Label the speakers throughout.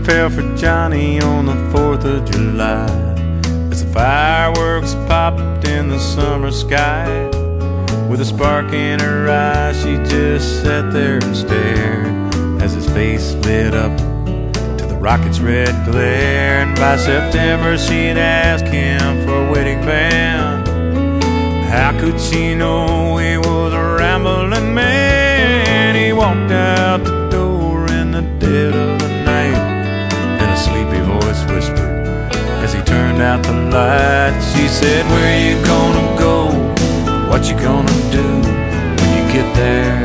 Speaker 1: fell for Johnny on the 4th of July as the fireworks popped in the summer sky. With a spark in her eye, she just sat there and stared as his face lit up to the rocket's red glare. And by September she'd ask him for a wedding band. How could she know he was a rambling man? He walked out the door in the dead of the night, and a sleepy voice whispered as he turned out the light. She said, "Where you gonna go? What you gonna do when you get there?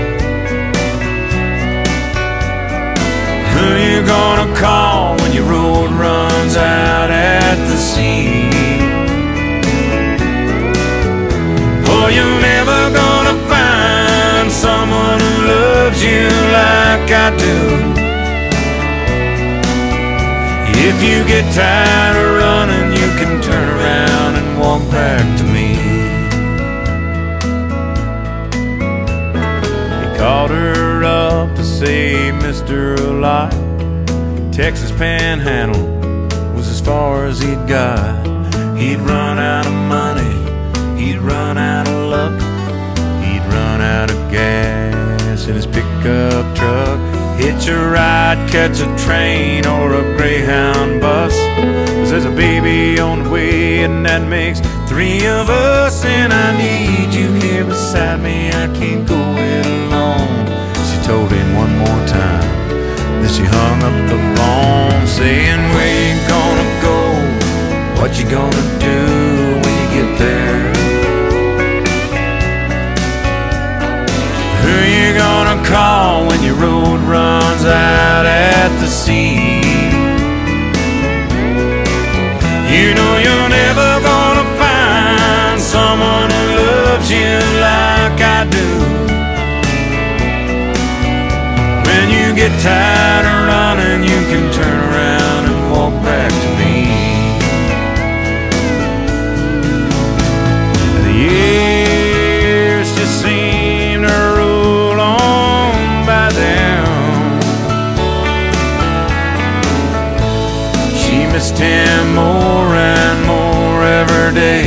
Speaker 1: Who you gonna call when your road runs out at the sea? Oh, you're never gonna find someone who loves you like I do. If you get tired of running, you can turn around and walk back to me." He called her up to say Mr. Alive. Texas Panhandle was as far as he'd got. He'd run out of money, he'd run out of luck, he'd run out of gas in his pickup truck. Hitch a ride, catch a train or a Greyhound bus, 'cause there's a baby on the way and that makes 3 of us. And I need you here beside me, I can't go it alone. She told him one more time, then she hung up the phone, saying, "Where you gonna go? What you gonna do when you get there? Who you gonna call when your road runs out at the sea? You know you're never gonna find someone who loves you like I do. When you get tired of running, you can turn around and walk back to me." And the years just seem to roll on by them. She missed him more and more every day.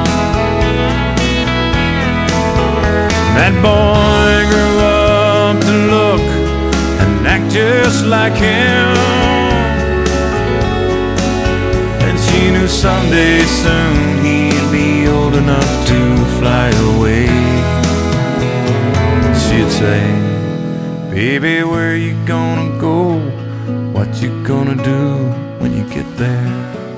Speaker 1: That boy grew up to look and act just like him, and she knew someday soon he'd be old enough to fly away. She'd say, "Baby, where you gonna go? What you gonna do when you get there?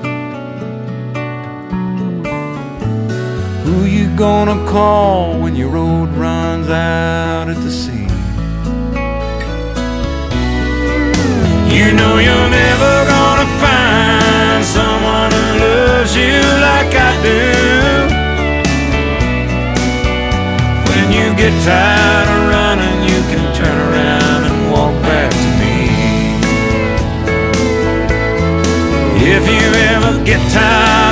Speaker 1: Who you gonna call when your road runs out at the sea? You know you're never gonna find someone who loves you like I do. When you get tired of running, you can turn around and walk back to me. If you ever get tired